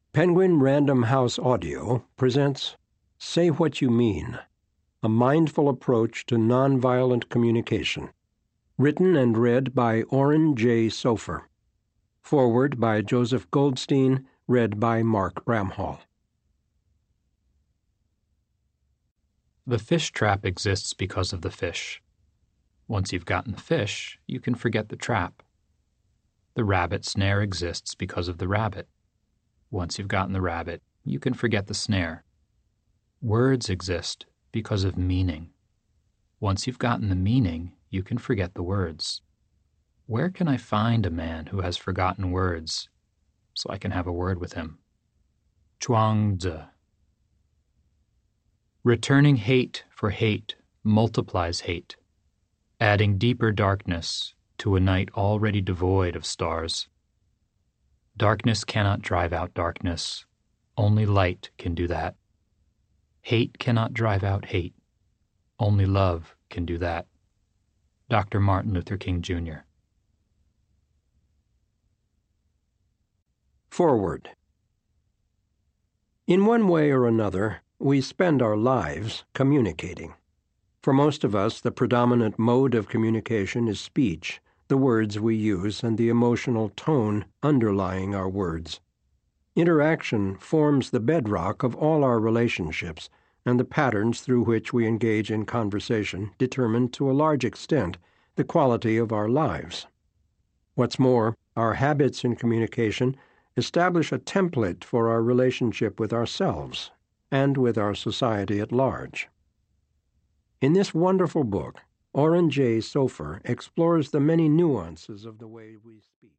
Penguin Random House Audio presents Say What You Mean, a mindful approach to nonviolent communication. Written and read by Oren J. Sofer. Foreword by Joseph Goldstein, read by Mark Bramhall. The fish trap exists because of the fish. Once you've gotten the fish, you can forget the trap. The rabbit snare exists because of the rabbit. Once you've gotten the rabbit, you can forget the snare. Words exist because of meaning. Once you've gotten the meaning, you can forget the words. Where can I find a man who has forgotten words so I can have a word with him? Chuang Tzu. Returning hate for hate multiplies hate, adding deeper darkness to a night already devoid of stars. Darkness cannot drive out darkness. Only light can do that. Hate cannot drive out hate. Only love can do that. Dr. Martin Luther King, Jr. Foreword. In one way or another, we spend our lives communicating. For most of us, the predominant mode of communication is speech, the words we use and the emotional tone underlying our words. Interaction forms the bedrock of all our relationships, and the patterns through which we engage in conversation determine to a large extent the quality of our lives. What's more, our habits in communication establish a template for our relationship with ourselves and with our society at large. In this wonderful book, Oren J. Sofer explores the many nuances of the way we speak.